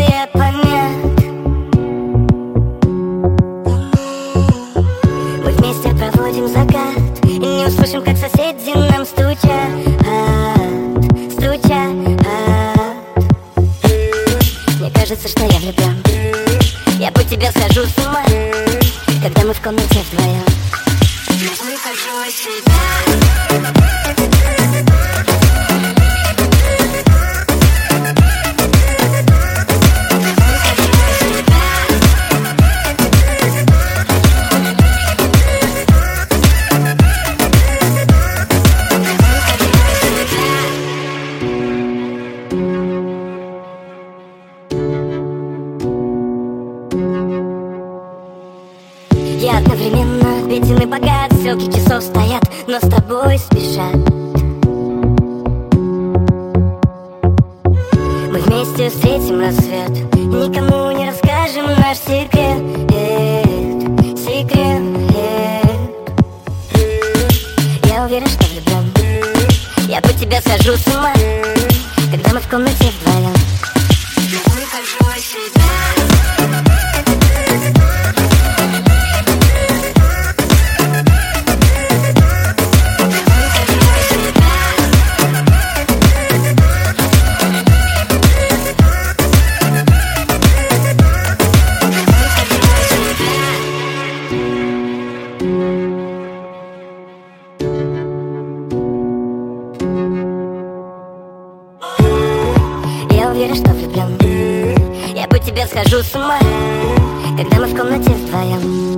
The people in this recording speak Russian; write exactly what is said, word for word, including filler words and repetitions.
серия помят. Мы вместе проводим закат и не услышим, как соседи нам стучат, стучат. Мне кажется, что я влюблен. Я по тебе схожу с ума, когда мы в комнате вдвоем. Я выхожу из себя. Я одновременно беден и богат, стрелки часов стоят, но с тобой спешат. Мы вместе встретим рассвет, никому не расскажем наш секрет, секрет. Я уверен, что влюблен. Я по тебе схожу с ума, когда мы в комнате вдвоем. Я выхожу из себя. Я уверен, что влюблен. Я по тебе схожу с ума, когда мы в комнате вдвоем.